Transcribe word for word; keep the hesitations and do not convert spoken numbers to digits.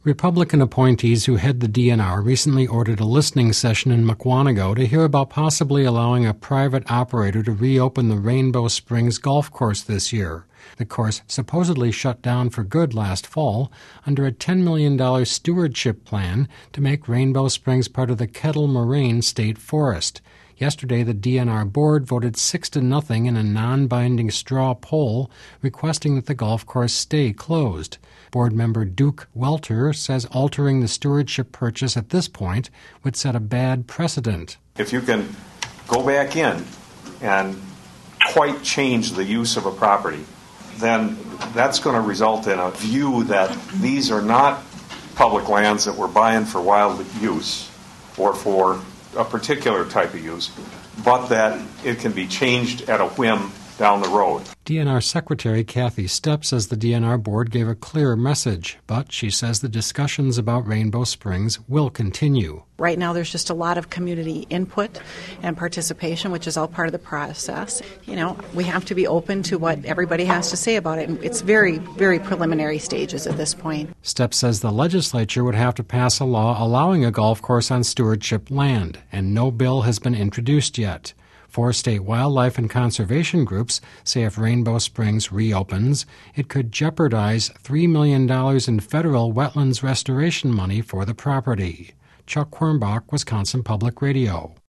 Republican appointees who head the D N R recently ordered a listening session in Mukwonago to hear about possibly allowing a private operator to reopen the Rainbow Springs golf course this year. The course supposedly shut down for good last fall under a ten million dollars stewardship plan to make Rainbow Springs part of the Kettle Moraine State Forest. Yesterday, the D N R board voted six to nothing in a non-binding straw poll requesting that the golf course stay closed. Board member Duke Welter says altering the stewardship purchase at this point would set a bad precedent. If you can go back in and quite change the use of a property, then that's going to result in a view that these are not public lands that we're buying for wild use or for a particular type of use, but that it can be changed at a whim down the road. D N R Secretary Kathy Stepp says the D N R board gave a clear message, but she says the discussions about Rainbow Springs will continue. Right now there's just a lot of community input and participation, which is all part of the process. You know, we have to be open to what everybody has to say about it. It's very, very preliminary stages at this point. Stepp says the legislature would have to pass a law allowing a golf course on stewardship land, and no bill has been introduced yet. Four state wildlife and conservation groups say if Rainbow Springs reopens, it could jeopardize three million dollars in federal wetlands restoration money for the property. Chuck Quirmbach, Wisconsin Public Radio.